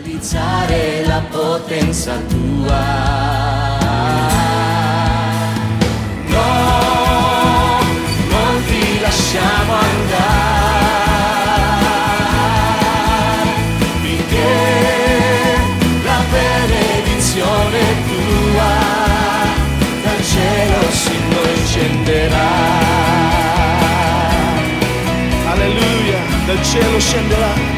utilizzare la potenza tua. No, non ti lasciamo andare, finché la benedizione tua dal cielo si noi scenderà. Alleluia, dal cielo scenderà.